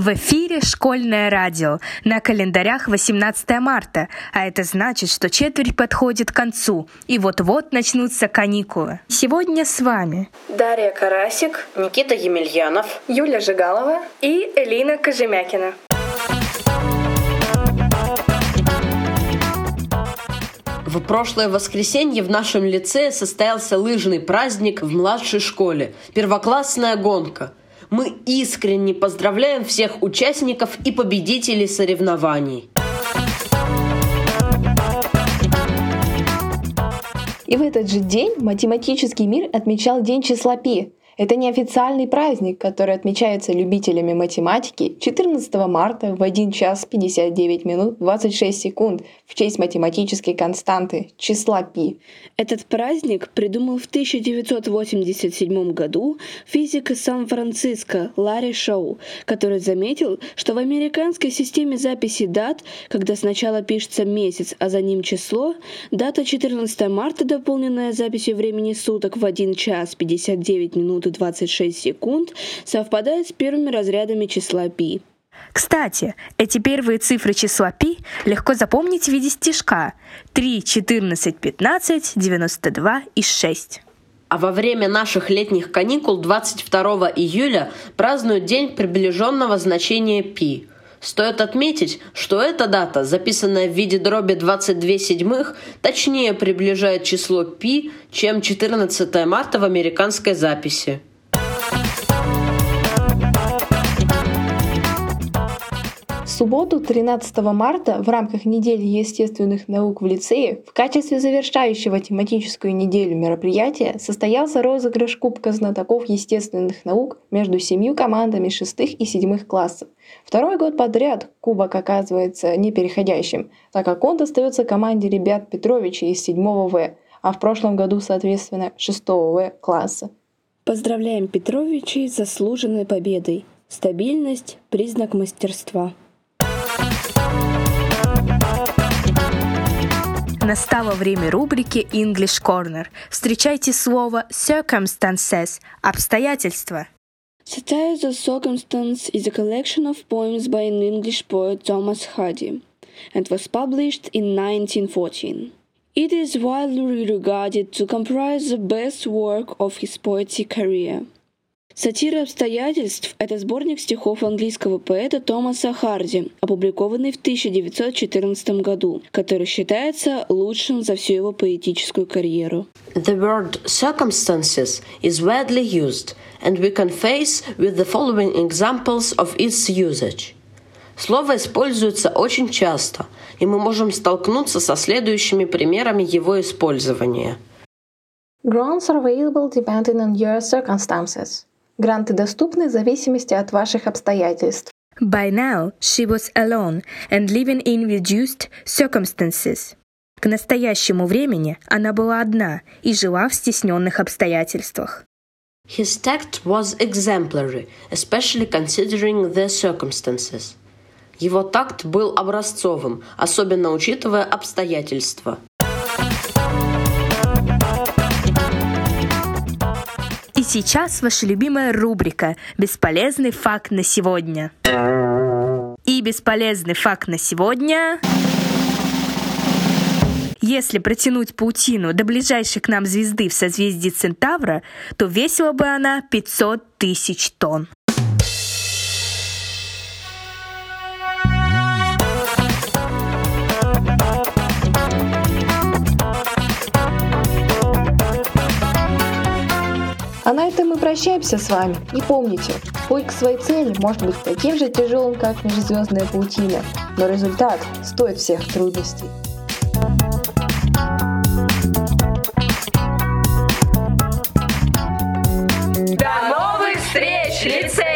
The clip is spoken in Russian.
В эфире школьное радио. На календарях 18 марта, а это значит, что четверть подходит к концу, и вот-вот начнутся каникулы. Сегодня с вами Дарья Карасик, Никита Емельянов, Юля Жигалова и Элина Кожемякина. В прошлое воскресенье в нашем лицее состоялся лыжный праздник в младшей школе – первоклассная гонка. Мы искренне поздравляем всех участников и победителей соревнований. И в этот же день математический мир отмечал День числа Пи. Это неофициальный праздник, который отмечается любителями математики 14 марта в 1 час 59 минут 26 секунд в честь математической константы числа Пи. Этот праздник придумал в 1987 году физик из Сан-Франциско Ларри Шоу, который заметил, что в американской системе записи дат, когда сначала пишется месяц, а за ним число, дата 14 марта, дополненная записью времени суток в 1 час 59 минут и 26 секунд, совпадает с первыми разрядами числа Пи. Кстати, эти первые цифры числа Пи легко запомнить в виде стишка 3, 14, 15, 92 и 6. А во время наших летних каникул 22 июля празднуют День приближенного значения Пи. Стоит отметить, что эта дата, записанная в виде дроби 22 седьмых, точнее приближает число Пи, чем 14 марта в американской записи. В субботу, 13 марта, в рамках недели естественных наук в лицее, в качестве завершающего тематическую неделю мероприятия состоялся розыгрыш Кубка знатоков естественных наук между 7 командами 6 и 7 классов. Второй год подряд кубок оказывается непереходящим, так как он достается команде ребят Петровича из 7 В, а в прошлом году, соответственно, 6 В класса. Поздравляем Петровичей с заслуженной победой. Стабильность – признак мастерства. Настало время рубрики English Corner. Встречайте слово circumstances – обстоятельства. Satire of Circumstance is a collection of poems by an English poet Thomas Hardy and was published in 1914. It is widely regarded to comprise the best work of his poetic career. «Сатира обстоятельств» — это сборник стихов английского поэта Томаса Харди, опубликованный в 1914 году, который считается лучшим за всю его поэтическую карьеру. The word circumstances is widely used, and we can face with the following examples of its usage. Слово используется очень часто, и мы можем столкнуться со следующими примерами его использования. Grants are available depending on your circumstances. Гранты доступны в зависимости от ваших обстоятельств. By now, she was alone and living in reduced circumstances. К настоящему времени она была одна и жила в стесненных обстоятельствах. His tact was exemplary, especially considering the circumstances. Его такт был образцовым, особенно учитывая обстоятельства. И сейчас ваша любимая рубрика «Бесполезный факт на сегодня». И бесполезный факт на сегодня... Если протянуть паутину до ближайшей к нам звезды в созвездии Центавра, то весила бы она 500 тысяч тонн. А на этом мы прощаемся с вами. И помните, путь к своей цели может быть таким же тяжелым, как межзвездная паутина, но результат стоит всех трудностей. До новых встреч, лицей!